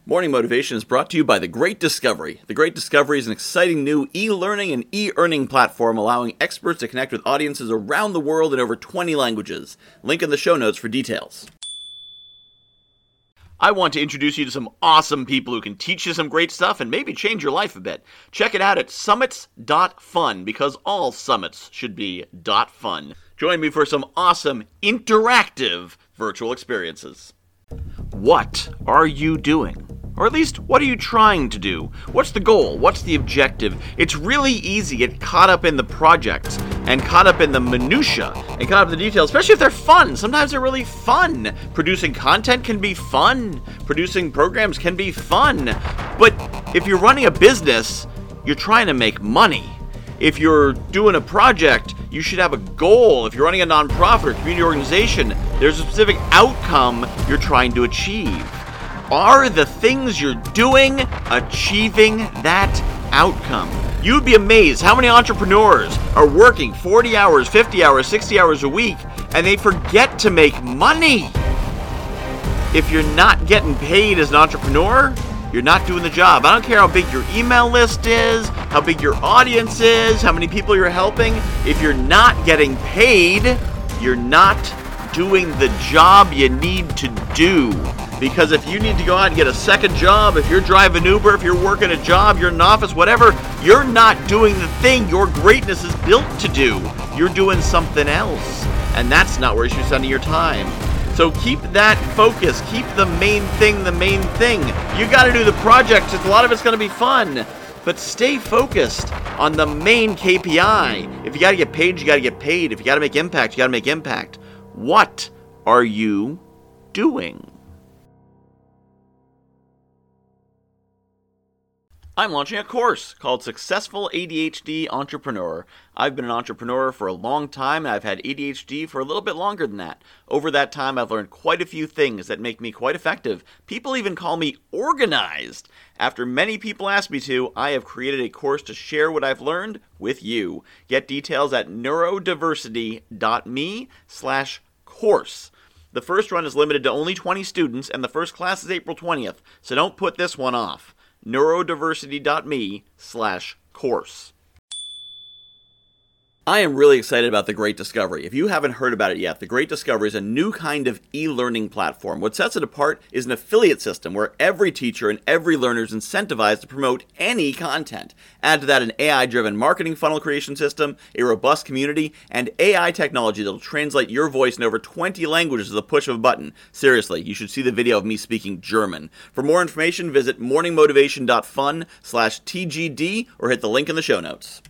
Morning Motivation is brought to you by The Great Discovery. The Great Discovery is an exciting new e-learning and e-earning platform allowing experts to connect with audiences around the world in over 20 languages. Link in the show notes for details. I want to introduce you to some awesome people who can teach you some great stuff and maybe change your life a bit. Check it out at summits.fun, because all summits should be .fun. Join me for some awesome interactive virtual experiences. What are you doing? Or at least, what are you trying to do? What's the goal? What's the objective? It's really easy to get caught up in the projects and caught up in the minutia and caught up in the details, especially if they're fun. Sometimes they're really fun. Producing content can be fun. Producing programs can be fun. But if you're running a business, you're trying to make money. If you're doing a project, you should have a goal. If you're running a nonprofit or community organization, there's a specific outcome you're trying to achieve. Are the things you're doing achieving that outcome? You'd be amazed how many entrepreneurs are working 40 hours, 50 hours, 60 hours a week, and they forget to make money. If you're not getting paid as an entrepreneur, you're not doing the job. I don't care how big your email list is, how big your audience is, how many people you're helping. If you're not getting paid, you're not doing the job you need to do. Because if you need to go out and get a second job, if you're driving Uber, if you're working a job, you're in an office, whatever, you're not doing the thing your greatness is built to do. You're doing something else. And that's not where you should be spending your time. So keep that focus. Keep the main thing the main thing. You got to do the project. A lot of it's going to be fun. But stay focused on the main KPI. If you got to get paid, you got to get paid. If you got to make impact, you got to make impact. What are you doing? I'm launching a course called Successful ADHD Entrepreneur. I've been an entrepreneur for a long time, and I've had ADHD for a little bit longer than that. Over that time, I've learned quite a few things that make me quite effective. People even call me organized. After many people ask me to, I have created a course to share what I've learned with you. Get details at neurodiversity.me/course. The first run is limited to only 20 students, and the first class is April 20th, so don't put this one off. neurodiversity.me/course. I am really excited about The Great Discovery. If you haven't heard about it yet, The Great Discovery is a new kind of e-learning platform. What sets it apart is an affiliate system where every teacher and every learner is incentivized to promote any content. Add to that an AI-driven marketing funnel creation system, a robust community, and AI technology that will translate your voice in over 20 languages with the push of a button. Seriously, you should see the video of me speaking German. For more information, visit morningmotivation.fun/TGD or hit the link in the show notes.